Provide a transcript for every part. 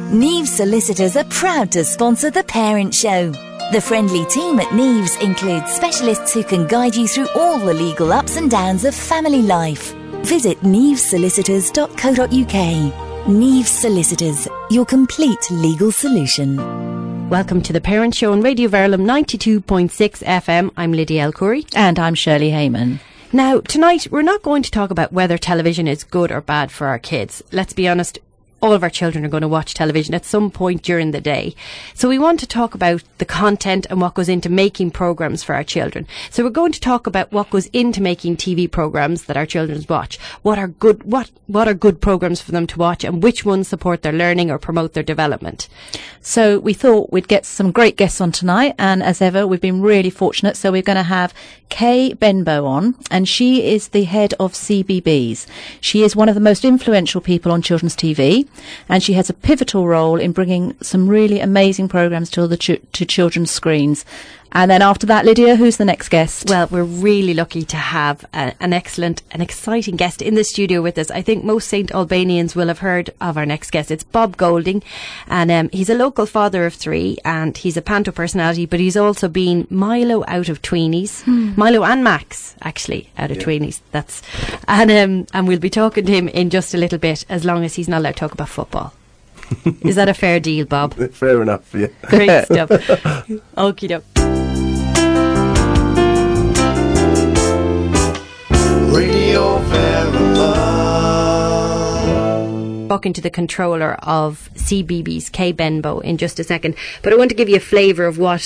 Neves Solicitors are proud to sponsor The Parent Show. The friendly team at Neves includes specialists who can guide you through all the legal ups and downs of family life. Visit nevesolicitors.co.uk. Neves Solicitors, your complete legal solution. Welcome to The Parent Show on Radio Verulam 92.6 FM. I'm Lydia Elcoury. And I'm Shirley Heyman. Now, tonight we're not going to talk about whether television is good or bad for our kids. Let's be honest, all of our children are going to watch television at some point during the day. So we want to talk about the content and what goes into making programmes for our children. So we're going to talk about what goes into making TV programmes that our children watch. What are good programmes for them to watch, and which ones support their learning or promote their development. So we thought we'd get some great guests on tonight, and as ever we've been really fortunate. So we're going to have Kay Benbow on, and she is the head of CBeebies. She is one of the most influential people on children's TV, and she has a pivotal role in bringing some really amazing programmes to children's screens. And then after that, Lydia, who's the next guest? Well, we're really lucky to have an excellent and exciting guest in the studio with us. I think most St. Albanians will have heard of our next guest. It's Bob Golding, and he's a local father of three, and he's a panto personality, but he's also been Milo out of Tweenies. Milo and Max, actually, out of Tweenies. And we'll be talking to him in just a little bit, as long as he's not allowed to talk about football. Is that a fair deal, Bob? Fair enough, yeah. Great stuff. Okie doke. Radio Verulam. Talking to the controller of CBeebies, Kay Benbow, in just a second. But I want to give you a flavour of what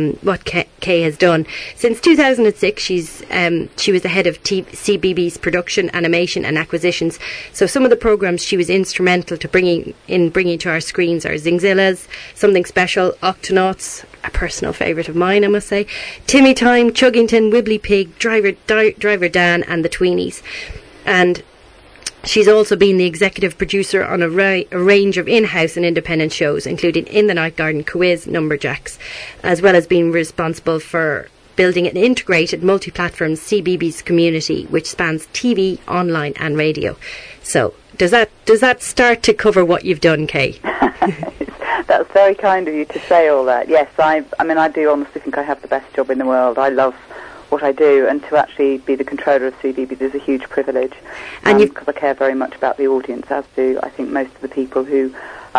Kay has done. Since 2006, she was the head of CBeebies production, animation and acquisitions. So some of the programmes she was instrumental to bringing to our screens are Zingzillas, Something Special, Octonauts, a personal favourite of mine, I must say, Timmy Time, Chuggington, Wibbly Pig, Driver Dan and the Tweenies. And she's also been the executive producer on a range of in-house and independent shows, including In the Night Garden, Quiz, Numberjacks, as well as being responsible for building an integrated multi-platform CBeebies community which spans TV, online and radio. So, does that start to cover what you've done, Kay? That's very kind of you to say all that. Yes, I do honestly think I have the best job in the world. I love what I do, and to actually be the controller of CBeebies is a huge privilege, because I care very much about the audience, as do I think most of the people who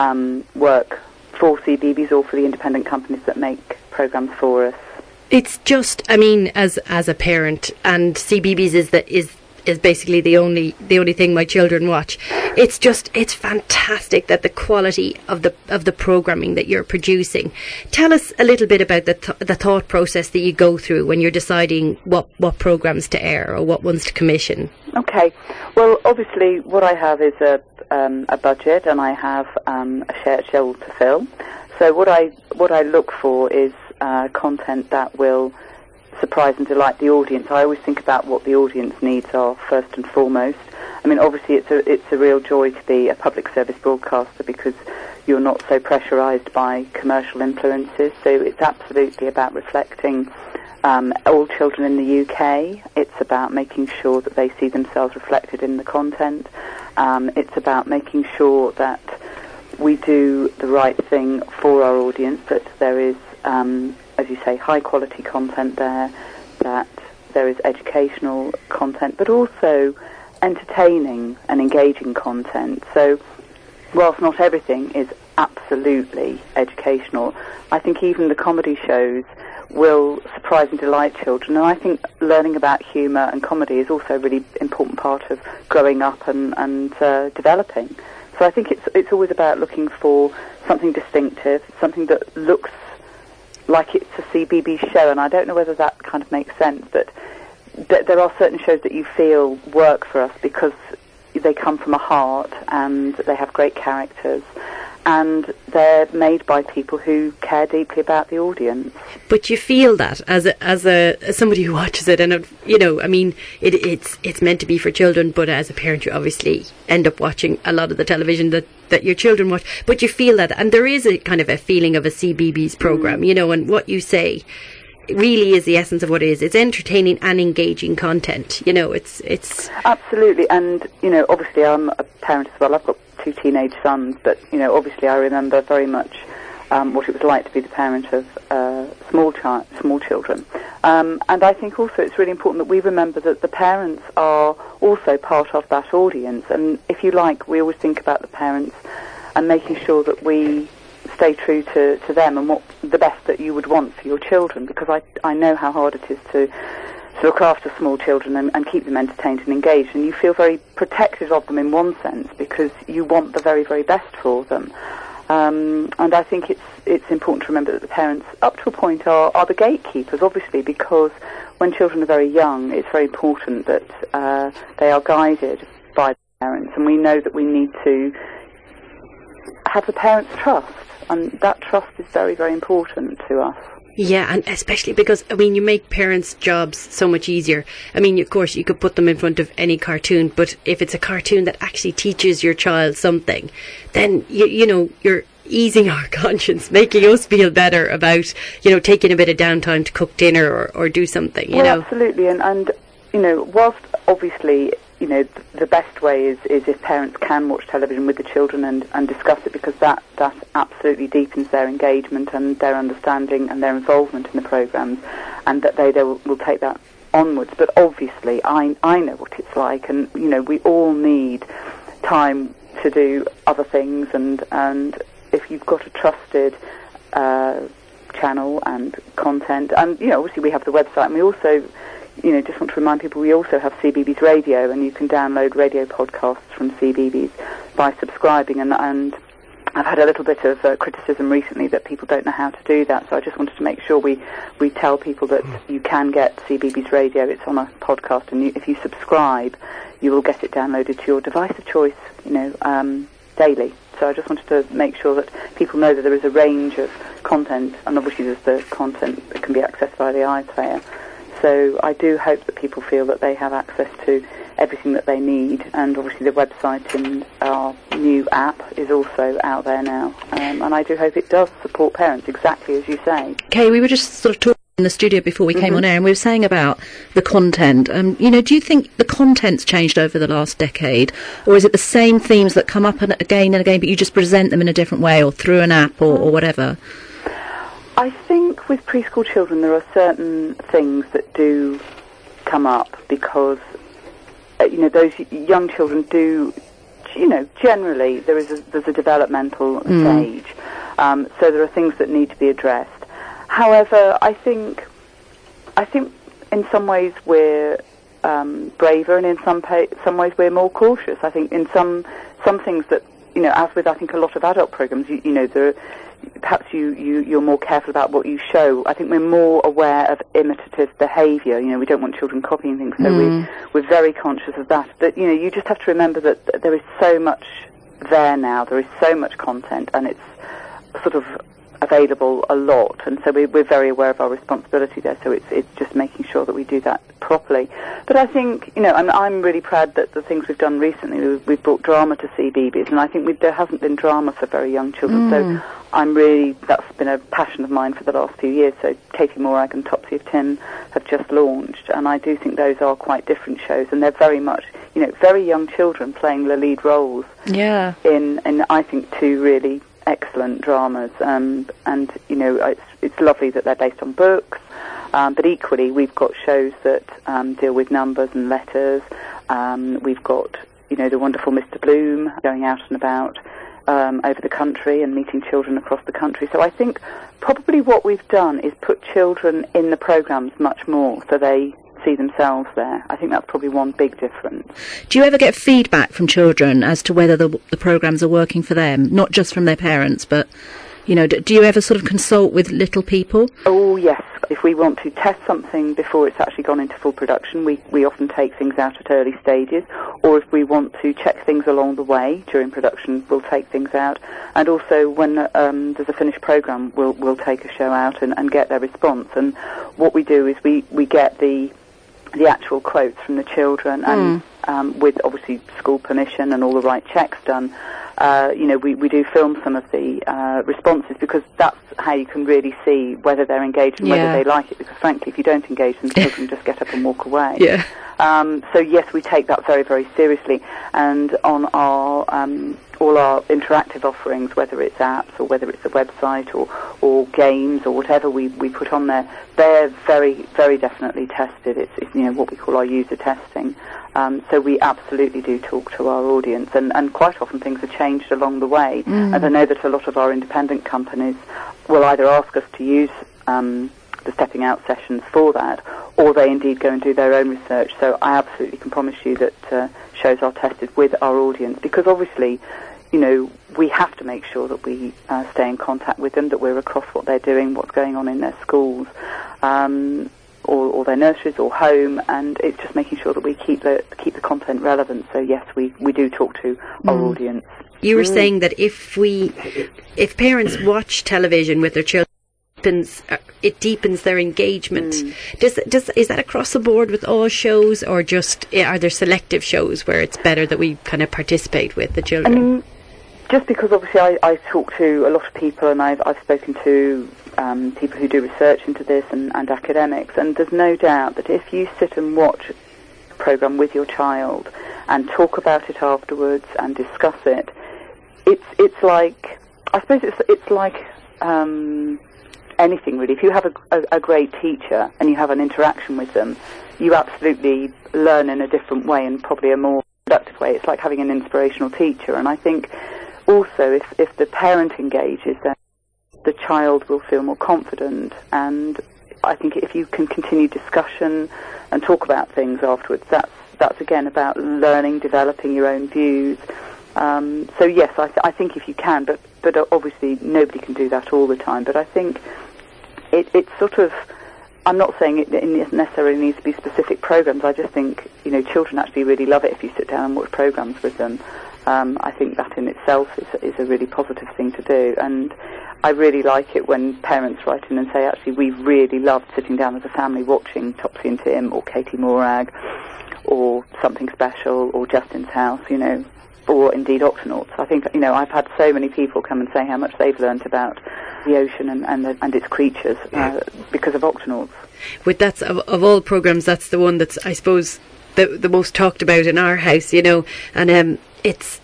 work for CBeebies or for the independent companies that make programmes for us. It's just, as a parent, and CBeebies is basically the only thing my children watch. It's fantastic that the quality of the programming that you're producing. Tell us a little bit about the thought process that you go through when you're deciding what programs to air or what ones to commission. Okay, well, obviously what I have is a budget, and I have a shared schedule to fill. So what I look for is content that will surprise and delight the audience. I always think about what the audience needs are first and foremost. Obviously it's a real joy to be a public service broadcaster because you're not so pressurised by commercial influences. So it's absolutely about reflecting all children in the UK. It's about making sure that they see themselves reflected in the content. It's about making sure that we do the right thing for our audience, that there is as you say, high quality content there, that there is educational content, but also entertaining and engaging content. So whilst not everything is absolutely educational, I think even the comedy shows will surprise and delight children. And I think learning about humour and comedy is also a really important part of growing up and developing. So I think it's always about looking for something distinctive, something that looks like it's a CBeebies show, and I don't know whether that kind of makes sense, but there are certain shows that you feel work for us because they come from a heart and they have great characters and they're made by people who care deeply about the audience. But you feel that as somebody who watches it, and it's meant to be for children, but as a parent you obviously end up watching a lot of the television that your children watch, but you feel that, and there is a kind of a feeling of a CBeebies programme, and what you say really is the essence of what it is. It's entertaining and engaging content. You know, it's absolutely. And you know, obviously, I'm a parent as well. I've got 2 teenage sons, but you know, obviously, I remember very much what it was like to be the parent of small children. And I think also it's really important that we remember that the parents are also part of that audience. And if you like, we always think about the parents and making sure that we stay true to them and what the best that you would want for your children, because I know how hard it is to look after small children and keep them entertained and engaged, and you feel very protective of them in one sense because you want the very, very best for them. And I think it's important to remember that the parents, up to a point, are the gatekeepers, obviously, because when children are very young, it's very important that they are guided by the parents, and we know that we need to have the parents' trust, and that trust is very, very important to us. Yeah, and especially because, I mean, you make parents' jobs so much easier. I mean, of course, you could put them in front of any cartoon, but if it's a cartoon that actually teaches your child something, then, you know, you're easing our conscience, making us feel better about, you know, taking a bit of downtime to cook dinner or do something, you know. Absolutely, and, you know, whilst obviously, you know, the best way is if parents can watch television with the children and discuss it, because that absolutely deepens their engagement and their understanding and their involvement in the programmes, and that they will take that onwards. But obviously, I know what it's like, and, you know, we all need time to do other things, and if you've got a trusted channel and content, and, you know, obviously we have the website, and we also, you know, just want to remind people we also have CBeebies Radio, and you can download radio podcasts from CBeebies by subscribing, and I've had a little bit of criticism recently that people don't know how to do that, so I just wanted to make sure we tell people that you can get CBeebies Radio. It's on a podcast, and if you subscribe, you will get it downloaded to your device of choice, you know, daily. So I just wanted to make sure that people know that there is a range of content, and obviously there's the content that can be accessed by the iPlayer. So I do hope that people feel that they have access to everything that they need, and obviously the website and our new app is also out there now, and I do hope it does support parents, exactly as you say. Kay, we were just sort of talking in the studio before we came on air, and we were saying about the content. You know, do you think the content's changed over the last decade, or is it the same themes that come up again and again, but you just present them in a different way or through an app or whatever? I think with preschool children there are certain things that do come up because, you know, those young children do, you know, generally there's a developmental stage, so there are things that need to be addressed. However, I think in some ways we're braver, and in some ways we're more cautious. I think in some things that, you know, as with I think a lot of adult programs, you know, perhaps you're more careful about what you show. I think we're more aware of imitative behaviour. You know, we don't want children copying things, so we're very conscious of that. But, you know, you just have to remember that there is so much there now. There is so much content, and it's sort of available a lot, and so we're very aware of our responsibility there, so it's just making sure that we do that properly. But I think, you know, and I'm really proud that the things we've done recently, we've brought drama to CBeebies, and I think there hasn't been drama for very young children, so that's been a passion of mine for the last few years. So Katie Morag and Topsy of Tim have just launched, and I do think those are quite different shows, and they're very much, you know, very young children playing the lead roles in I think 2 really excellent dramas, and you know, it's lovely that they're based on books, but equally we've got shows that deal with numbers and letters. We've got, you know, the wonderful Mr. Bloom going out and about over the country and meeting children across the country. So I think probably what we've done is put children in the programmes much more, so they see themselves there. I think that's probably one big difference. Do you ever get feedback from children as to whether the programmes are working for them, not just from their parents, but, you know, do you ever sort of consult with little people? Oh, yes. If we want to test something before it's actually gone into full production, we often take things out at early stages, or if we want to check things along the way during production, we'll take things out. And also when there's a finished programme, we'll take a show out and get their response. And what we do is we get the actual quotes from the children, and with obviously school permission and all the right checks done, we do film some of the responses, because that's how you can really see whether they're engaged and whether they like it, because frankly, if you don't engage them, children just get up and walk away. Yeah. So yes, we take that very, very seriously, and on our all our interactive offerings, whether it's apps or whether it's a website or games or whatever we put on there, they're very, very definitely tested. It's what we call our user testing. So we absolutely do talk to our audience, and quite often things are changed along the way. And I know that a lot of our independent companies will either ask us to use the Stepping Out sessions for that, or they indeed go and do their own research. So I absolutely can promise you that shows are tested with our audience, because obviously, we have to make sure that we stay in contact with them, that we're across what they're doing, what's going on in their schools, or their nurseries or home, and it's just making sure that we keep the content relevant. So yes, we do talk to our audience. You were saying that if parents watch television with their children, it deepens their engagement. Is that across the board with all shows, or just are there selective shows where it's better that we kind of participate with the children? Just because obviously I talk to a lot of people, and I've spoken to people who do research into this and academics, and there's no doubt that if you sit and watch a program with your child and talk about it afterwards and discuss it, it's like, I suppose it's like anything really. If you have a great teacher and you have an interaction with them, you absolutely learn in a different way, and probably a more productive way. It's like having an inspirational teacher. And I think also if the parent engages, then the child will feel more confident. And I think if you can continue discussion and talk about things afterwards, that's again about learning, developing your own views. So yes, I think if you can, but obviously nobody can do that all the time. But I think it's sort of, I'm not saying it necessarily needs to be specific programs. I just think, children actually really love it if you sit down and watch programs with them. I think that in itself is a really positive thing to do. And I really like it when parents write in and say, actually, we really loved sitting down as a family watching Topsy and Tim or Katie Morag or Something Special or Justin's House, or indeed Octonauts. I think, I've had so many people come and say how much they've learnt about the ocean and its creatures because of Octonauts. With that's of all programs, that's the one that's, I suppose, the most talked about in our house, and it's,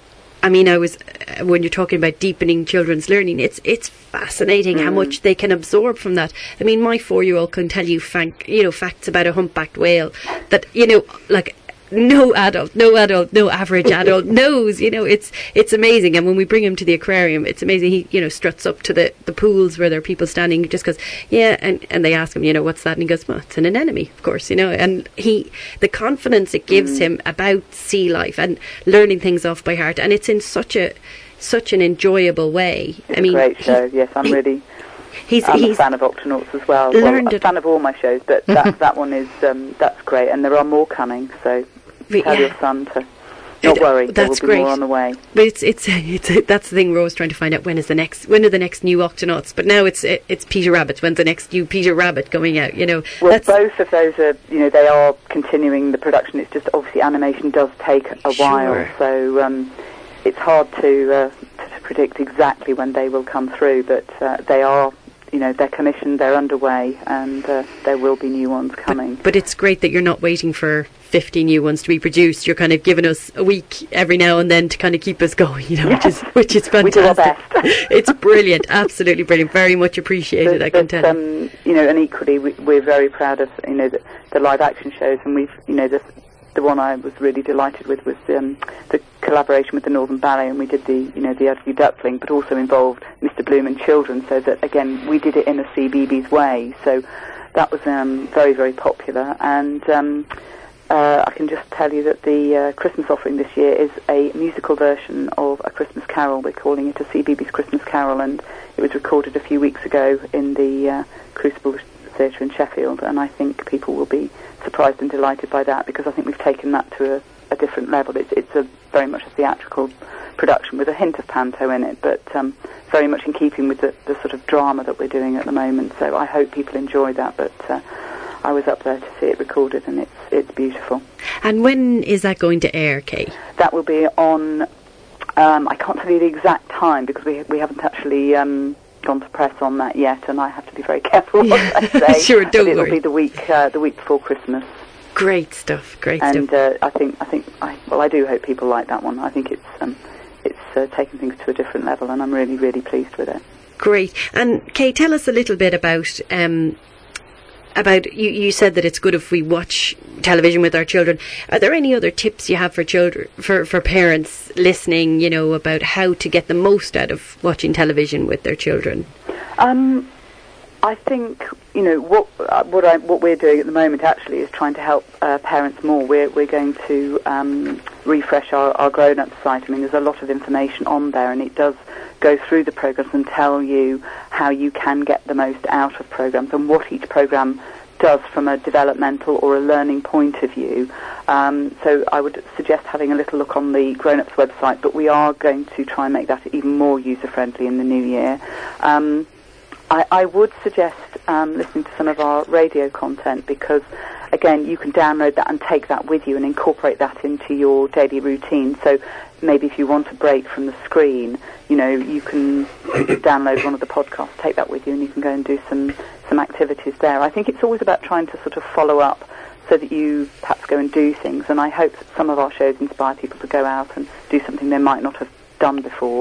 when you're talking about deepening children's learning, it's fascinating how much they can absorb from that. My 4-year-old can tell you facts about a humpbacked whale that, no average adult knows. It's amazing. And when we bring him to the aquarium, it's amazing. He struts up to the pools where there are people standing, just goes, yeah, and they ask him, what's that, and he goes, well, it's an anemone, of course, and the confidence it gives him about sea life and learning things off by heart, and it's in such an enjoyable way. It's a great show. Yes, I'm really He's a fan of Octonauts as well. I'm a fan of all my shows, but that one is that's great, and there are more coming. So tell your son to not worry. There will be more on the way. But it's that's the thing. We're always trying to find out when are the next new Octonauts. But now it's Peter Rabbit. When's the next new Peter Rabbit coming out? Well, both of those are they are continuing the production. It's just obviously animation does take a while, so it's hard to predict exactly when they will come through. But they are. They're commissioned, they're underway, and there will be new ones coming. But it's great that you're not waiting for 50 new ones to be produced. You're kind of giving us a week every now and then to kind of keep us going, which is fantastic. We do our best. It's brilliant, absolutely brilliant. Very much appreciated, I can tell you. And equally, we're very proud of, the live action shows, and we've, the one I was really delighted with was the collaboration with the Northern Ballet, and we did the Ugly Duckling, but also involved Mr. Bloom and children, so that again we did it in a CBeebies way. So that was very, very popular, and I can just tell you that the Christmas offering this year is a musical version of A Christmas Carol. We're calling it a CBeebies Christmas Carol, and it was recorded a few weeks ago in the Crucible Theatre in Sheffield, and I think people will be surprised and delighted by that, because I think we've taken that to a different level. It's a very much a theatrical production with a hint of panto in it, but very much in keeping with the sort of drama that we're doing at the moment. So I hope people enjoy that, but I was up there to see it recorded, and it's beautiful. And when is that going to air, Kay? That will be on I can't tell you the exact time because we haven't actually gone to press on that yet, and I have to be very careful what I say. Sure, don't but it'll worry. be the week before Christmas. Great stuff. And I do hope people like that one. I think it's taken things to a different level, and I'm really, really pleased with it. Great. And Kay, tell us a little bit about you said that it's good if we watch television with our children. Are there any other tips you have for children, for parents listening, about how to get the most out of watching television with their children? I think what we're doing at the moment actually is trying to help parents more. We're going to refresh our grown-up site. I mean, there's a lot of information on there, and it does go through the programs and tell you how you can get the most out of programs and what each program does from a developmental or a learning point of view. So I would suggest having a little look on the grown-ups website, but we are going to try and make that even more user-friendly in the new year. I would suggest listening to some of our radio content because, again, you can download that and take that with you and incorporate that into your daily routine. So maybe if you want a break from the screen, you can download one of the podcasts, take that with you, and you can go and do some activities there. I think it's always about trying to sort of follow up so that you perhaps go and do things, and I hope that some of our shows inspire people to go out and do something they might not have done before.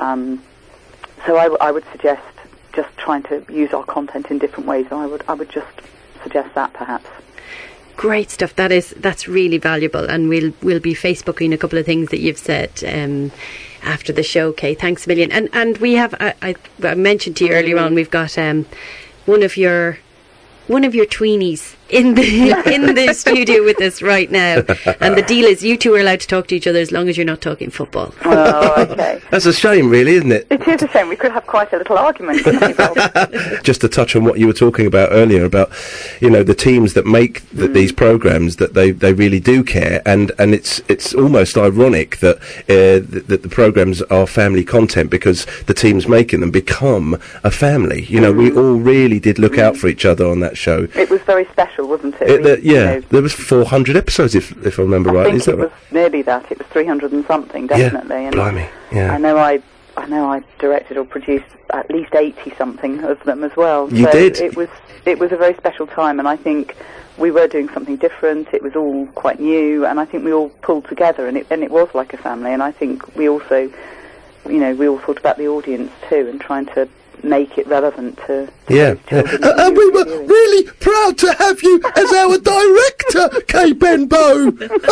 So I would suggest just trying to use our content in different ways. I would just suggest that perhaps. Great stuff. That's really valuable, and we'll be Facebooking a couple of things that you've said after the show. Kay, thanks a million. And we have I mentioned to you earlier on, we've got one of your tweenies in the studio with us right now, and the deal is you two are allowed to talk to each other as long as you're not talking football. Oh, okay. That's a shame, really, isn't it? It is a shame. We could have quite a little argument. Just to touch on what you were talking about earlier about, the teams that make these programs, that they really do care, and it's almost ironic that the programs are family content because the teams making them become a family. We all really did look out for each other on that show. It was very special, wasn't it? There was 400 episodes, if I remember right. I think it was nearly that. It was 300 and something, definitely. Yeah, and blimey. Yeah. I know I directed or produced at least 80 something of them as well. You did. It was a very special time, and I think we were doing something different. It was all quite new, and I think we all pulled together, and it was like a family. And I think we also, we all thought about the audience too, and trying to make it relevant to children. And we were really proud to have you as our director, Kay Benbow.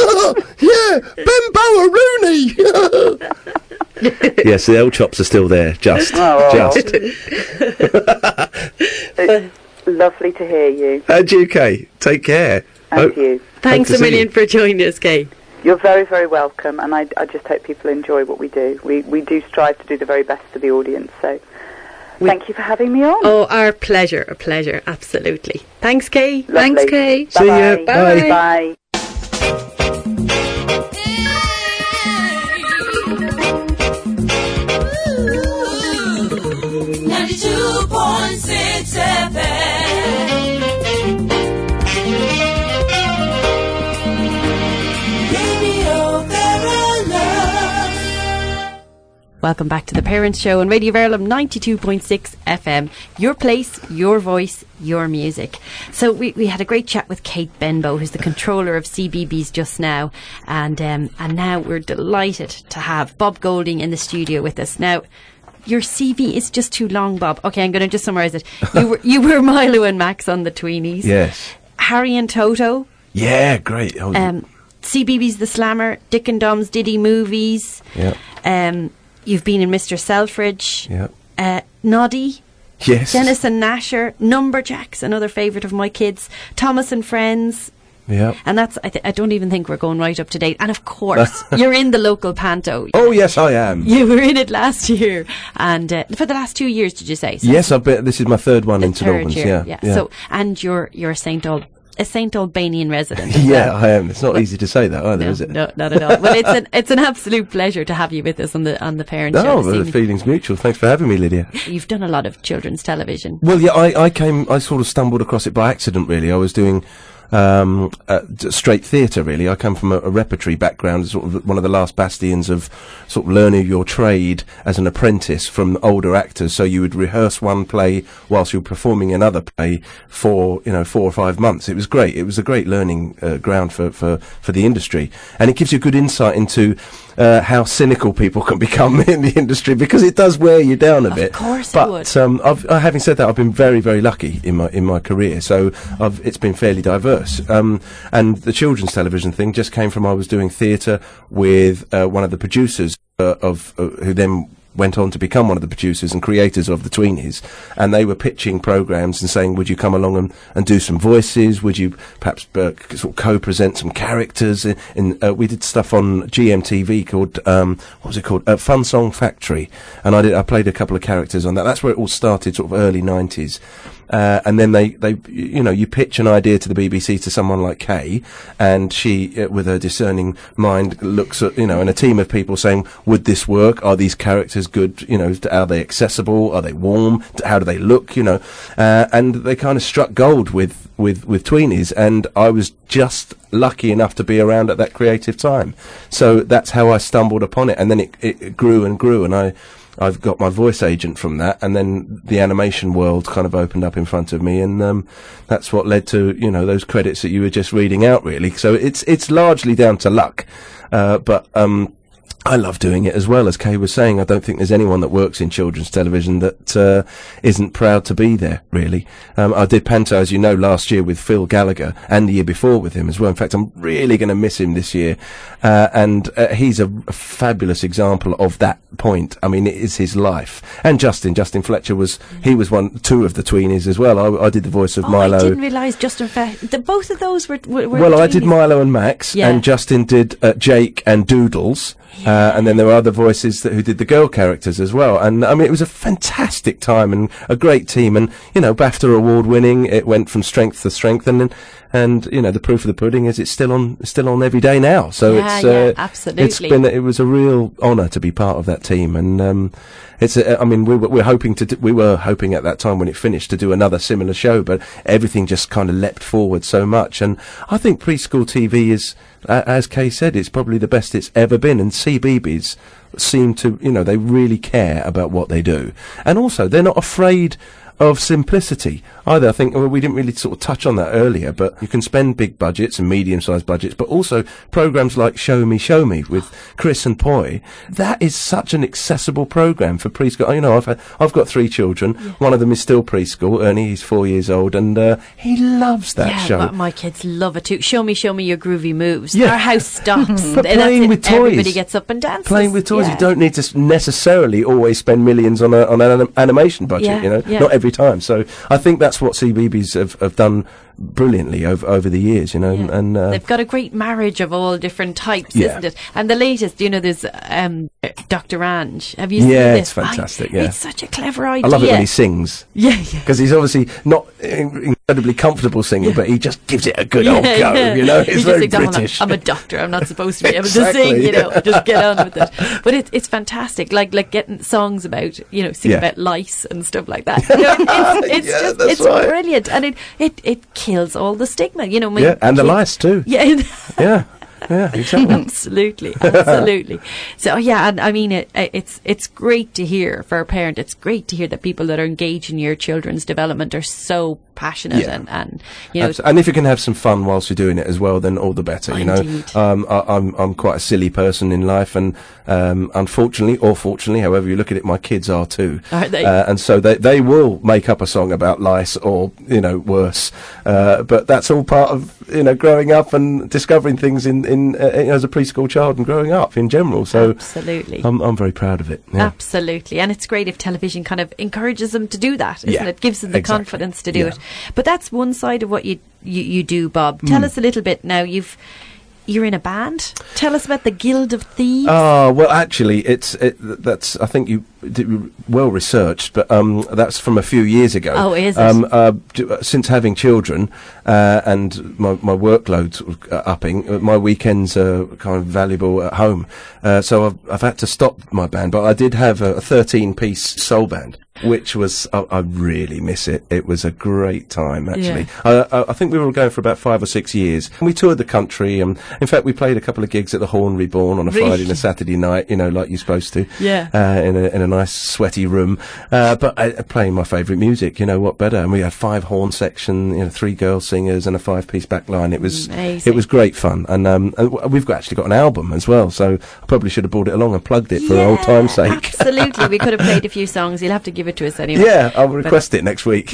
Benbow Rooney. Yes, the old chops are still there, just. It's lovely to hear you. And you, Kay. Take care. And you. Thanks a million for joining us, Kay. You're very, very welcome, and I just hope people enjoy what we do. We do strive to do the very best for the audience, so thank you for having me on. Oh, our pleasure, a pleasure, absolutely. Thanks, Kay. Lovely. Thanks, Kay. See you. Bye. Bye. 92.6 FM. Radio Verulam. Welcome back to the Parents Show on Radio Verulam 92.6 FM. Your place, your voice, your music. So we had a great chat with Kate Benbow, who's the controller of CBeebies just now, and now we're delighted to have Bob Golding in the studio with us. Now, your CV is just too long, Bob. Okay, I'm going to just summarise it. You were Milo and Max on the Tweenies. Yes. Harry and Toto. Yeah, great. CBeebies The Slammer, Dick and Dom's Diddy Movies. Yeah. You've been in Mr. Selfridge. Yeah. Noddy. Yes. Dennis and Nasher. Numberjacks, another favourite of my kids. Thomas and Friends. Yeah. And that's, I don't even think we're going right up to date. And of course, you're in the local panto. Oh, yes, I am. You were in it last year. And for the last 2 years, did you say? So yes, this is my third one in St Albans. Yeah. So, and you're a St Albanian resident. Yeah, I am. It's not easy to say that either, is it? No, not at all. Well, it's an absolute pleasure to have you with us on the Parents Show. Oh, well, the feeling's mutual. Thanks for having me, Lydia. You've done a lot of children's television. Well, yeah, I sort of stumbled across it by accident, really. I was doing straight theatre, really. I come from a repertory background, sort of one of the last bastions of sort of learning your trade as an apprentice from older actors. So you would rehearse one play whilst you were performing another play for 4 or 5 months. It was great. It was a great learning ground for the industry, and it gives you good insight into how cynical people can become in the industry, because it does wear you down a bit. Of course but, it would. having said that, I've been very, very lucky in my career, so it's been fairly diverse. And the children's television thing just came from, I was doing theatre with one of the producers who then went on to become one of the producers and creators of the Tweenies, and they were pitching programs and saying, would you come along and do some voices, would you perhaps sort of co-present some characters we did stuff on GMTV called what was it called, Fun Song Factory, and I played a couple of characters on that. That's where it all started, sort of early 90s. And then they, you pitch an idea to the BBC to someone like Kay, and she, with her discerning mind, looks at, and a team of people saying, would this work? Are these characters good? Are they accessible? Are they warm? How do they look? And they kind of struck gold with Tweenies, and I was just lucky enough to be around at that creative time. So that's how I stumbled upon it, and then it grew and grew, and I've got my voice agent from that, and then the animation world kind of opened up in front of me, and that's what led to those credits that you were just reading out, really. So it's largely down to luck, but I love doing it as well. As Kay was saying, I don't think there's anyone that works in children's television that isn't proud to be there, really. I did Panto, as you know, last year with Phil Gallagher, and the year before with him as well. In fact, I'm really going to miss him this year. And he's a fabulous example of that point. I mean, it is his life. And Justin Fletcher was 2 of the Tweenies as well. I did the voice of Milo. I didn't realise Justin Fletcher. Both of those were well, I did Milo and Max, and Justin did Jake and Doodles. And then there were other voices who did the girl characters as well. And I mean, it was a fantastic time and a great team. And BAFTA award winning. It went from strength to strength. And the proof of the pudding is it's still on every day now. So absolutely. It was a real honour to be part of that team. And we were hoping at that time when it finished to do another similar show, but everything just kind of leapt forward so much. And I think preschool TV is, as Kay said, it's probably the best it's ever been. And CBeebies seem to, they really care about what they do. And also, they're not afraid of simplicity either. I think we didn't really sort of touch on that earlier, but you can spend big budgets and medium-sized budgets, but also programs like Show Me with Chris and Poi. That is such an accessible program for preschool. I've got 3 children. Yeah. One of them is still preschool. Ernie, he's 4 years old, and he loves that show. Yeah, my kids love it too. Show me your groovy moves. Yeah. Our house stops. But playing with toys. Everybody gets up and dances. Playing with toys. You don't need to necessarily always spend millions on an animation budget. Not every time. So I think that's what CBeebies have done brilliantly over the years, and they've got a great marriage of all different types, isn't it? And the latest, there's Dr. Ange. Have you seen this? Yeah, it's fantastic. It's such a clever idea. I love it when he sings. Yeah. Because he's obviously not incredibly comfortable singing, but he just gives it a good old go. It's very British. I'm a doctor. I'm not supposed to be able to sing. Just get on with it. But it's fantastic. Like getting songs about singing about lice and stuff like that. It's brilliant, and it kills all the stigma. And the lice too. Yeah. Yeah, exactly. Absolutely. So and I mean it's great to hear for a parent. It's great to hear that people that are engaged in your children's development are so passionate and and if you can have some fun whilst you're doing it as well, then all the better. Indeed. I'm quite a silly person in life, and unfortunately or fortunately, however you look at it, my kids are too. Are they? And so they will make up a song about lice or worse. But that's all part of growing up and discovering things in as a preschool child and growing up in general. So absolutely, I'm very proud of it. Yeah. Absolutely, and it's great if television kind of encourages them to do that, isn't it? Gives them the confidence to do it. But that's one side of what you do, Bob. Tell us a little bit now. You're in a band. Tell us about the Guild of Thieves. Oh, well, actually, that's I think you did well researched, but that's from a few years ago. Oh, is it? Since having children and my workload's upping, my weekends are kind of valuable at home. So I've had to stop my band, but I did have a 13-piece soul band. which was, I really miss it. It was a great time, actually. I think we were going for about 5 or 6 years. And we toured the country. In fact, we played a couple of gigs at the Horn Reborn on a Friday and a Saturday night, like you're supposed to. Yeah. In a nice sweaty room. But playing my favourite music, what better? And we had 5 horn section, 3 girl singers and a 5-piece back line. It was great fun. And we've actually got an album as well, so I probably should have brought it along and plugged it for old time's sake. Absolutely. We could have played a few songs. You'll have to give it to us anyway. Yeah, I'll request it next week.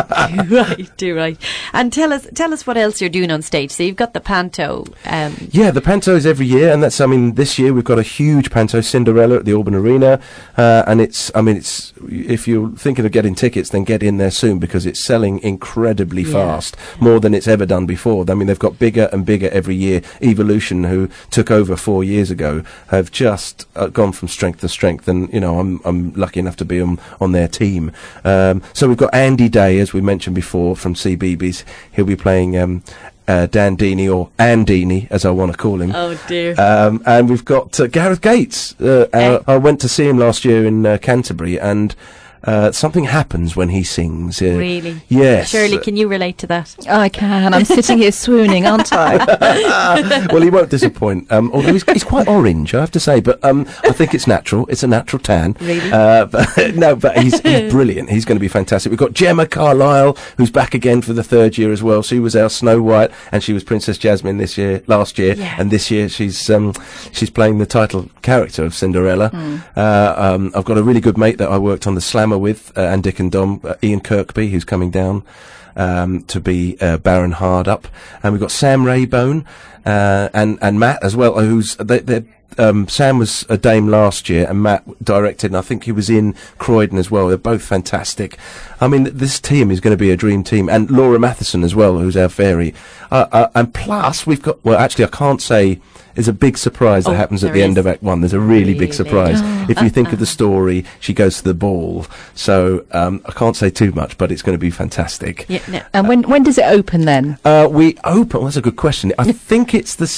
Do right. And tell us what else you're doing on stage. So you've got the Panto. The Panto is every year, and that's, this year we've got a huge Panto, Cinderella, at the Auburn Arena, and it's, if you're thinking of getting tickets, then get in there soon, because it's selling incredibly fast, more than it's ever done before. They've got bigger and bigger every year. Evolution, who took over 4 years ago, have just gone from strength to strength, and I'm lucky enough to be on their team. So we've got Andy Day, as we mentioned before, from CBeebies. He'll be playing Dan Deany, or Andini, as I want to call him. Oh dear. And we've got Gareth Gates. I went to see him last year in Canterbury, and something happens when he sings. Really? Yes. Shirley, can you relate to that? I can. I'm sitting here swooning, aren't I? Well, he won't disappoint. Although he's quite orange, I have to say. But I think it's natural. It's a natural tan. Really? But he's brilliant. He's going to be fantastic. We've got Gemma Carlisle, who's back again for the 3rd year as well. She was our Snow White, and she was Princess Jasmine last year, and this year she's playing the title character of Cinderella. I've got a really good mate that I worked on the Slammer with, and Dick and Dom, Ian Kirkby, who's coming down to be Baron Hardup, and we've got Sam Raybone and Matt as well, who's Sam was a Dame last year, and Matt directed, and I think he was in Croydon as well. They're both fantastic. This team is going to be a dream team, and Laura Matheson as well, who's our fairy. And plus, we've got, well, actually, I can't say. There's a big surprise that happens at the end of Act 1. There's a really big surprise. If you think of the story, she goes to the ball. So I can't say too much, but it's going to be fantastic. Yeah, no. And when does it open then? We open. Well, that's a good question. I think it's the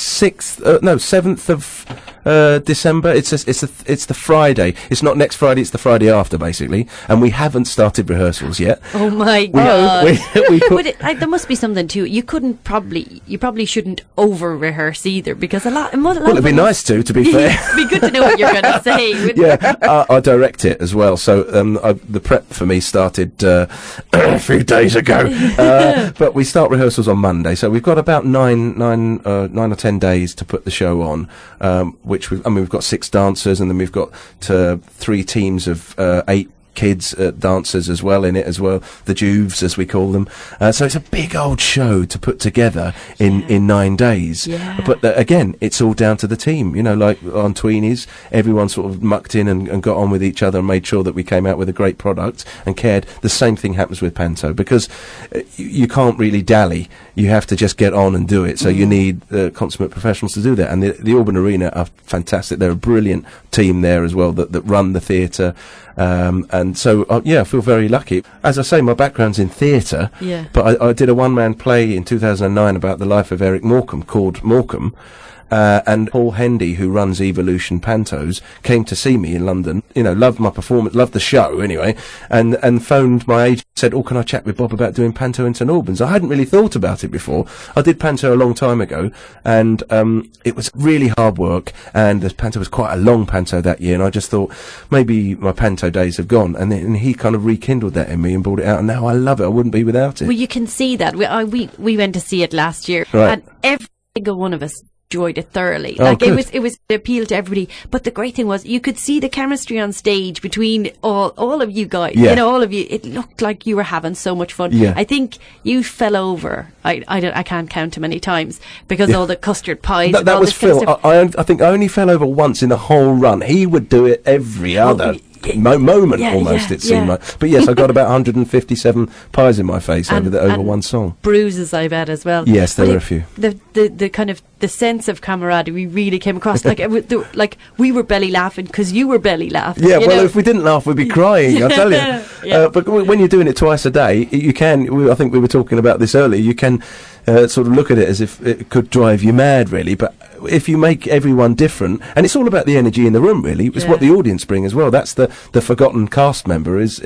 7th of December. It's the Friday. It's not next Friday. It's the Friday after, basically. And we haven't started rehearsals yet. Oh my God! But there must be something to it. You probably shouldn't over rehearse either, because a lot. Well, it'd be nice to be fair. It'd be good to know what you're going to say. Yeah, I direct it as well, so the prep for me started a few days ago. But we start rehearsals on Monday, so we've got about 9 or 10 days to put the show on. Which we've got 6 dancers, and then we've got 3 teams of 8 kids dancers as well in it as well, the Juves as we call them, so it's a big old show to put together in 9 days. But again, it's all down to the team, like on Tweenies, everyone sort of mucked in and got on with each other and made sure that we came out with a great product and cared. The same thing happens with Panto, because you can't really dally, you have to just get on and do it, so you need consummate professionals to do that, and the Auburn Arena are fantastic. They're a brilliant team there as well that run the theatre. And so, I feel very lucky. As I say, my background's in theatre, but I did a one-man play in 2009 about the life of Eric Morecambe called Morecambe. And Paul Hendy, who runs Evolution Pantos, came to see me in London, loved my performance, loved the show anyway, and phoned my agent, said, can I chat with Bob about doing Panto in St Albans? I hadn't really thought about it before. I did Panto a long time ago, and it was really hard work, and the Panto was quite a long Panto that year, and I just thought, maybe my Panto days have gone, and then he kind of rekindled that in me and brought it out, and now I love it. I wouldn't be without it. Well, you can see that. We went to see it last year, and every single one of us enjoyed it thoroughly. It was appeal to everybody. But the great thing was you could see the chemistry on stage between all of you guys. All of you. It looked like you were having so much fun. I think you fell over. I can't count how many times, because all the custard pies. That was Phil. I think I only fell over once in the whole run. He would do it every other moment almost, it seemed like. But yes, I got about 157 pies in my face over one song. Bruises, I bet, as well. Yes, there were a few. The kind of the sense of camaraderie really came across. Like, we were belly laughing because you were belly laughing. Yeah, well, if we didn't laugh, we'd be crying, I tell you. Yeah. But when you're doing it twice a day, you can, I think we were talking about this earlier, you can sort of look at it as if it could drive you mad, really. But if you make everyone different, and it's all about the energy in the room, really. It's what the audience bring as well. That's the forgotten cast member is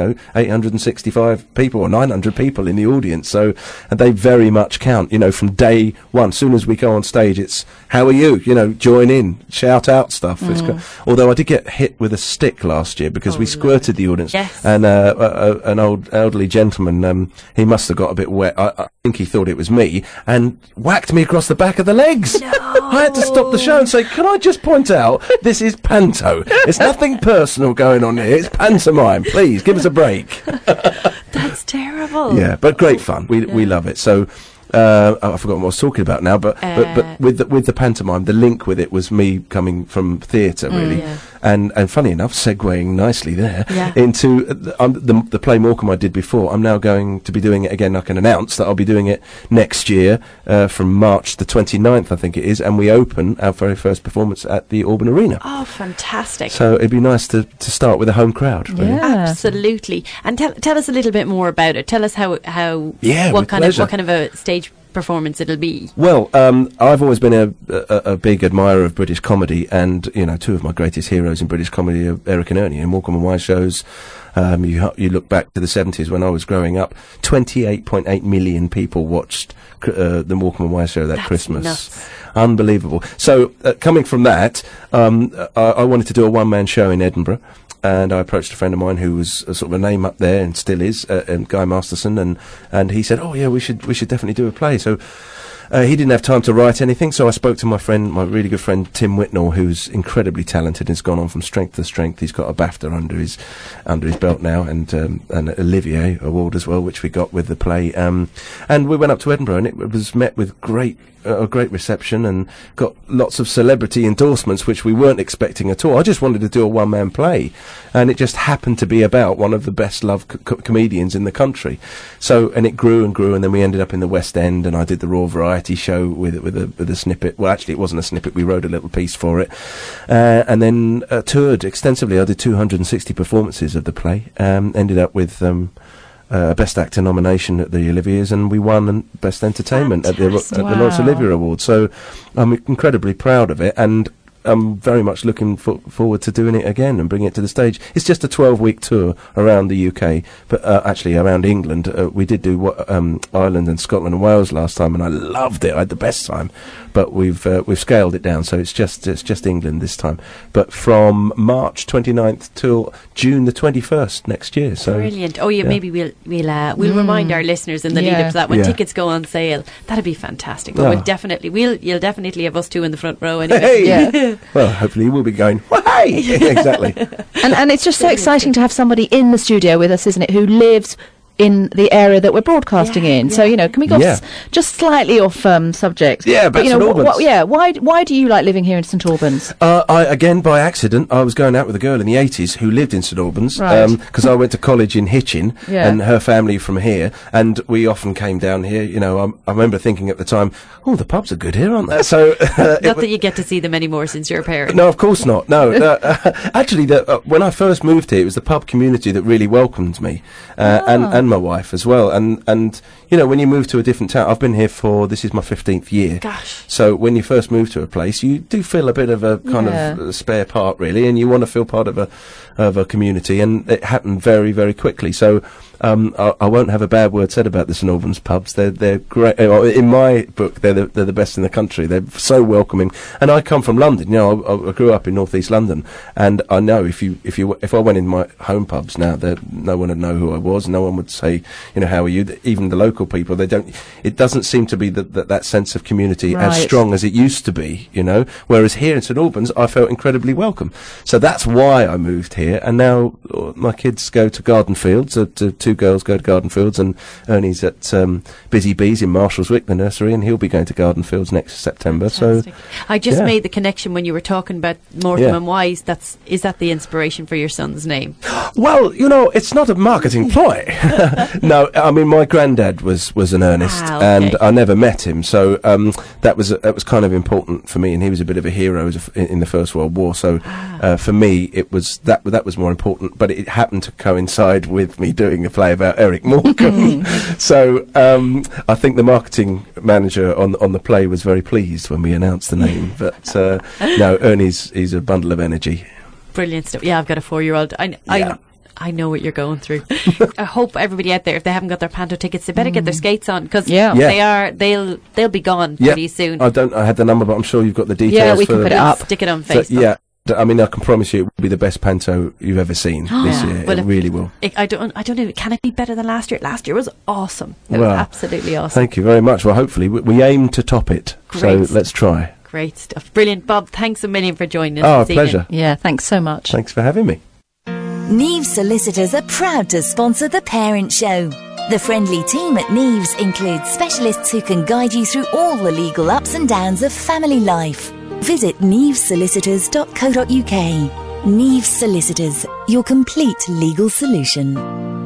865 people or 900 people in the audience. So, and they very much count, from day one. As soon as we go on stage, it's, how are you? Join in, shout out stuff. Although I did get hit with a stick last year because we squirted the audience. Yes. And an old elderly gentleman, he must have got a bit wet. I think he thought it was me and whacked me across the back of the legs. No. I had to stop the show and say, can I just point out, this is panto. It's nothing personal going on here. It's pantomime. Please, give us a break. That's terrible. Yeah, but great fun. We love it. So, I forgot what I was talking about now, but with the pantomime, the link with it was me coming from theatre, really. Yeah. And funny enough, segueing nicely there Yeah. into the play Morecambe I did before. I'm now going to be doing it again. I can announce that I'll be doing it next year from March the 29th, I think it is, and we open our very first performance at the Auburn Arena. Oh, fantastic. So it'd be nice to start with a home crowd, really. Yeah. Absolutely. And tell us a little bit more about it. Tell us what with kind pleasure. of a stage performance it'll be. Well, I've always been a big admirer of British comedy, and two of my greatest heroes in British comedy are Eric and Ernie in Morecambe and Wise shows. You look back to the 70s when I was growing up, 28.8 million people watched the Morecambe and Wise show that That's Christmas. nuts. Unbelievable. So making from that, I wanted to do a one-man show in Edinburgh. And I approached a friend of mine who was sort of a name up there and still is, Guy Masterson, and he said, "Oh yeah, we should definitely do a play." So he didn't have time to write anything, so I spoke to my really good friend Tim Whitnall, who's incredibly talented and has gone on from strength to strength. He's got a BAFTA under his belt now, and an Olivier Award as well, which we got with the play. And we went up to Edinburgh, and it was met with a great reception and got lots of celebrity endorsements, which we weren't expecting at all. I just wanted to do a one-man play, and it just happened to be about one of the best-loved comedians in the country. So, and it grew and grew, and then we ended up in the West End, and I did the Raw Variety show with a snippet. Well, actually, it wasn't a snippet. We wrote a little piece for it, and then toured extensively. I did 260 performances of the play. Ended up with Best Actor nomination at the Oliviers, and we won Best Entertainment at the Laurence Olivier Awards. So I'm incredibly proud of it, and I'm very much looking forward to doing it again and bringing it to the stage. It's just a 12-week tour around the UK, but actually around England. We did do Ireland and Scotland and Wales last time, and I loved it. I had the best time. But we've scaled it down, so it's just England this time. But from March 29th till June the 21st next year. So brilliant. Oh yeah, maybe we'll remind our listeners in the lead up to that when tickets go on sale. That'd be fantastic. But you'll definitely have us two in the front row anyway. Hey! Yeah. Well, hopefully we'll be going, hey! Exactly. And it's just so exciting to have somebody in the studio with us, isn't it, who lives in the area that we're broadcasting in. So, can we go just slightly off subject? Yeah, but St Albans. Why do you like living here in St Albans? Again, by accident, I was going out with a girl in the 80s who lived in St Albans, because I went to college in Hitchin, and her family from here, and we often came down here. I remember thinking at the time, oh, the pubs are good here, aren't they? So not that you get to see them anymore since you're a parent. No, of course not. No, actually, when I first moved here, it was the pub community that really welcomed me, and my wife as well. And when you move to a different town, I've been here this is my 15th year. Gosh. So when you first move to a place, you do feel a bit of a kind of spare part, really, and you want to feel part of a community, and it happened very, very quickly. So I won't have a bad word said about the St Albans pubs. They're great. In my book, they're the best in the country. They're so welcoming. And I come from London. I grew up in North East London, and I know if I went in my home pubs now, no one would know who I was. No one would say, how are you? Even the local people, they don't. It doesn't seem to be that sense of community as strong as it used to be. Whereas here in St Albans, I felt incredibly welcome. So that's why I moved here, and now my kids go to Garden Fields to two girls go to Gardenfields, and Ernie's at Busy Bees in Marshallswick, the nursery, and he'll be going to Gardenfields next September. Fantastic. So I just made the connection when you were talking about Mortimer and Wise. Is that the inspiration for your son's name? Well, it's not a marketing ploy. No, I mean, my granddad was an Ernest, and I never met him, so that was kind of important for me, and he was a bit of a hero in the First World War. So for me, it was that was more important. But it happened to coincide with me doing a play about Eric Morecambe. So I think the marketing manager on the play was very pleased when we announced the name. But no, he's a bundle of energy. Brilliant stuff. Yeah, I've got a 4-year-old. I know what you're going through. I hope everybody out there, if they haven't got their Panto tickets, they better get their skates on, because they'll be gone pretty soon. I had the number, but I'm sure you've got the details. Yeah, we can put it up. Stick it on Facebook. Yeah. I mean, I can promise you it will be the best Panto you've ever seen this year. Well, it really will. I don't know. Can it be better than last year? Last year was awesome. It was absolutely awesome. Thank you very much. Well, hopefully we aim to top it. So let's try. Great stuff. Brilliant. Bob, thanks a million for joining us this pleasure. evening. Yeah, thanks so much. Thanks for having me. Neves Solicitors are proud to sponsor The Parent Show. The friendly team at Neves includes specialists who can guide you through all the legal ups and downs of family life. Visit nevesolicitors.co.uk. Neves Solicitors, your complete legal solution.